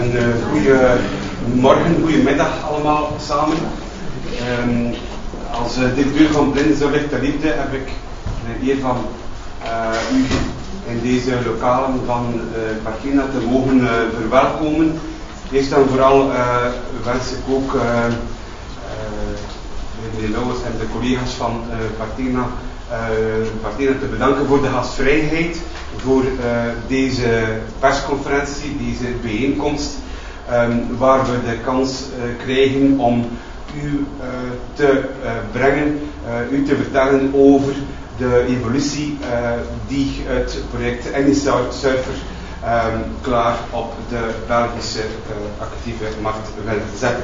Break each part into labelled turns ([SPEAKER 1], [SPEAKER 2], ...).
[SPEAKER 1] Een goede morgen, goedemiddag allemaal samen. Als directeur van Blindenzorg Lichte Liefde heb ik de eer van u in deze lokalen van Partina te mogen verwelkomen. Eerst en vooral wens ik ook meneer Lauwers en de collega's van Partina te bedanken voor de gastvrijheid, voor deze persconferentie, deze bijeenkomst, waar we de kans krijgen om u te brengen, u te vertellen over de evolutie die het project AnySurfer klaar op de Belgische actieve markt wil zetten.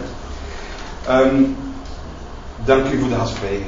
[SPEAKER 1] Dank u voor de gastvrijheid.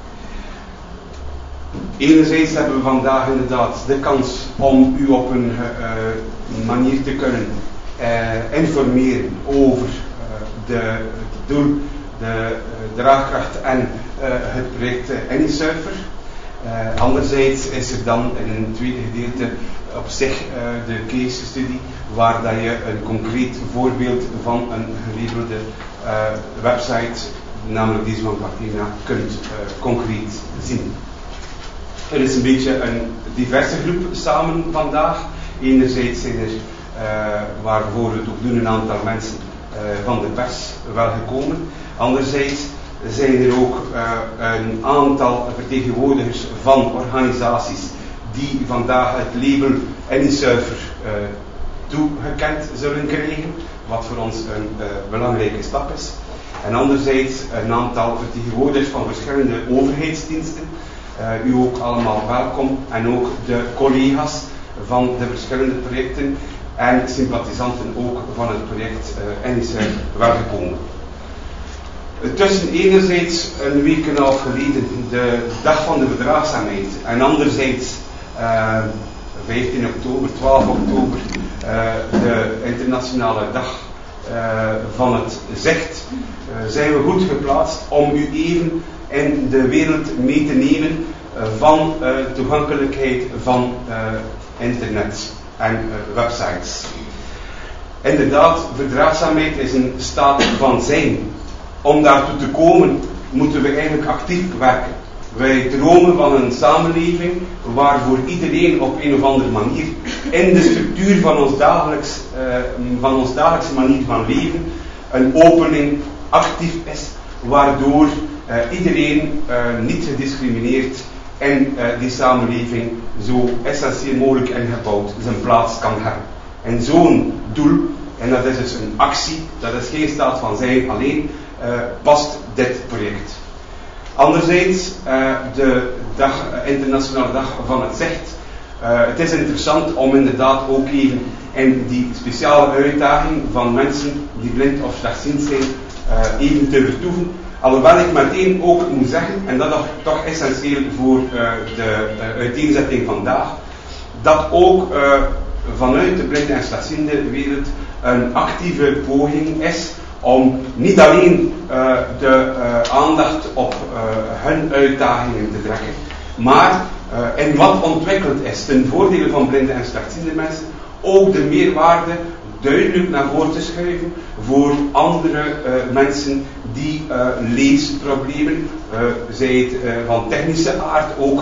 [SPEAKER 1] Enerzijds hebben we vandaag inderdaad de kans om u op een manier te kunnen informeren over het doel, de draagkracht en het project AnySurfer. Anderzijds is er dan in een tweede gedeelte op zich de case study, waar dat je een concreet voorbeeld van een gelabelde website, namelijk deze van Partina, kunt concreet zien. Er is een beetje een diverse groep samen vandaag. Enerzijds zijn er, waarvoor we het ook doen, een aantal mensen van de pers wel gekomen. Anderzijds zijn er ook een aantal vertegenwoordigers van organisaties die vandaag het label AnySurfer toegekend zullen krijgen, wat voor ons een belangrijke stap is. En anderzijds een aantal vertegenwoordigers van verschillende overheidsdiensten. U ook allemaal welkom, en ook de collega's van de verschillende projecten en sympathisanten ook van het project AnySurfer welgekomen. Tussen enerzijds een week en een half geleden de dag van de verdraagzaamheid en anderzijds 15 oktober, 12 oktober de internationale dag van het zicht, zijn we goed geplaatst om u even in de wereld mee te nemen van toegankelijkheid van internet en websites. Inderdaad, verdraagzaamheid is een staat van zijn. Om daartoe te komen moeten we eigenlijk actief werken. Wij dromen van een samenleving waar voor iedereen op een of andere manier in de structuur van ons dagelijkse manier van leven een opening actief is, waardoor iedereen niet gediscrimineerd in die samenleving zo essentieel mogelijk ingebouwd zijn plaats kan hebben. En zo'n doel, en dat is dus een actie, dat is geen staat van zijn alleen, past dit project. Anderzijds de internationale dag van het zicht. Het is interessant om inderdaad ook even in die speciale uitdaging van mensen die blind of slechtziend zijn even te vertoeven. Alhoewel ik meteen ook moet zeggen, en dat is toch essentieel voor de uiteenzetting vandaag, dat ook vanuit de blinde en slechtziende wereld een actieve poging is om niet alleen de aandacht op hun uitdagingen te trekken, maar in wat ontwikkeld is ten voordele van blinde en slechtziende mensen ook de meerwaarde duidelijk naar voren te schuiven voor andere mensen die leesproblemen, zij het van technische aard ook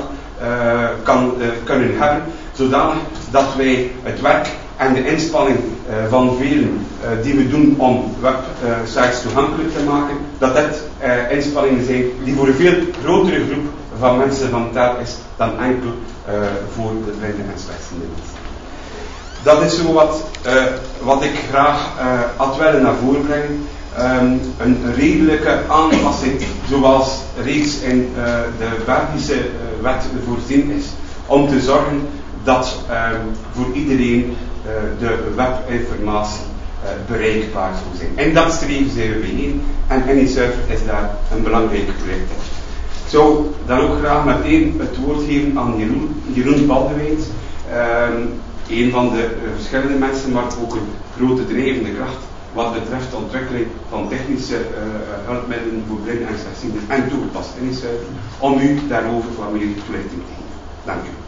[SPEAKER 1] kunnen hebben, zodanig dat wij het werk en de inspanning van velen die we doen om websites toegankelijk te maken, dat dit inspanningen zijn die voor een veel grotere groep van mensen van taal is dan enkel voor de blinde en slechtziende mensen. Dat is zo wat ik graag had willen naar voren brengen. Een redelijke aanpassing, zoals reeds in de Belgische wet voorzien is, om te zorgen dat voor iedereen de webinformatie bereikbaar zou zijn. En dat streven zijn we bijeen, en AnySurfer is daar een belangrijk project in. Ik zou dan ook graag meteen het woord geven aan Jeroen Baldewijns, een van de verschillende mensen, maar ook een grote drijvende kracht wat betreft de ontwikkeling van technische hulpmiddelen voor blinden en slechtzienden en toegepast AnySurfer, om u daarover wat meer toelichting te geven. Dank u.